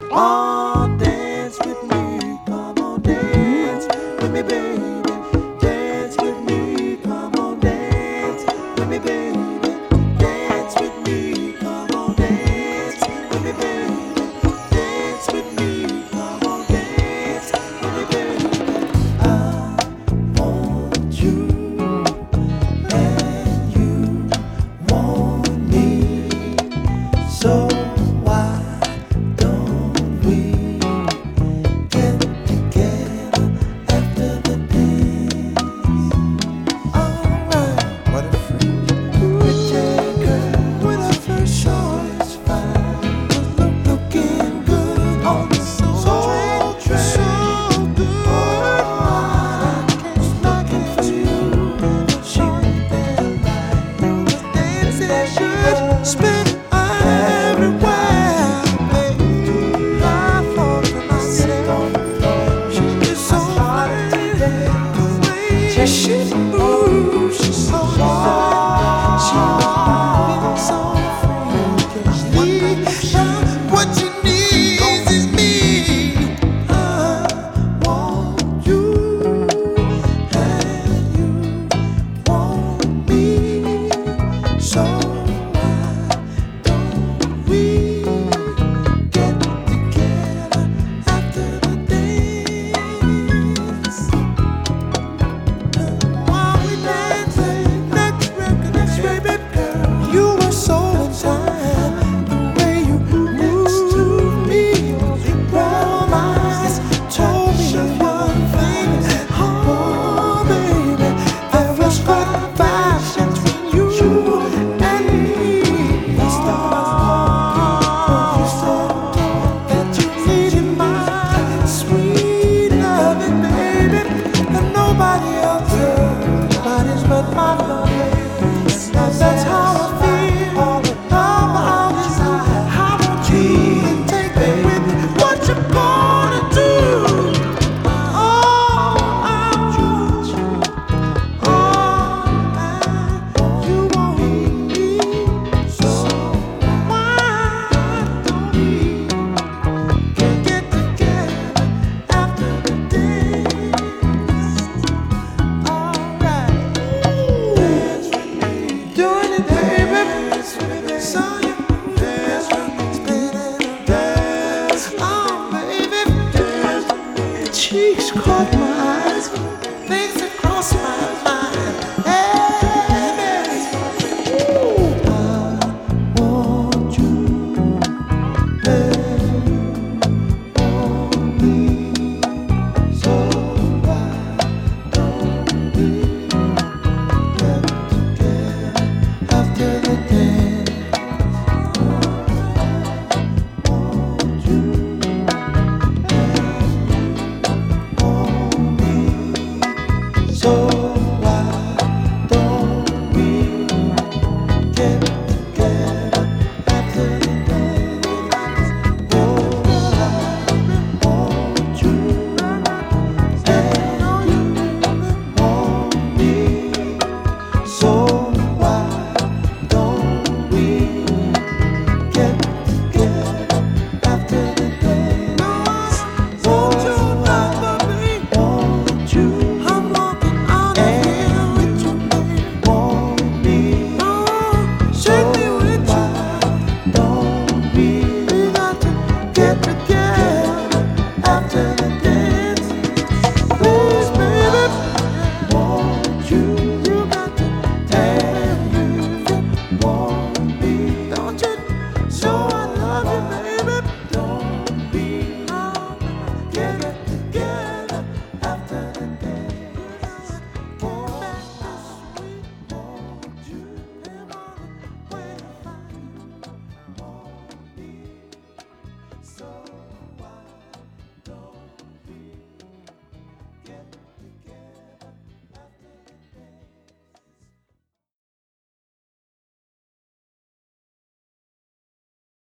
Oh, dance with me, come on, dance with me, baby. Dance with me, come on, dance with me, baby. Dance with me, come on, dance with me, baby. Dance with me, come on, dance with me, baby. I want you and you want me, so why don't we get together after the dance? Alright, what a freak. Pretty girl when I first saw you, it's fine. Was looking good on the soul train. So good. I was looking for you. She went there right. Was dancing should spin everywhere. I thought to myself, she is so fine. The way she moves, she's so fine. She feels so free. What she needs is me. I want you and you want me, so why don't we get together after the dance? While we dancing, next record, next baby girl, you were so in time. The way you moved to me, your eyes told me one thing. Oh, baby, there was good vibes between you and me. The stars, you said that you needed my sweet loving, baby, and nobody else, nobody's but my love. And that's how I feel about this. I want you to take me with me. What you gonna do? Oh, I want you. Oh, you want me. So why don't we get together after the dance? Alright, dance with me, doing it, baby. So you dance with me, spinning, dance, oh baby, dance with me. Cheeks caught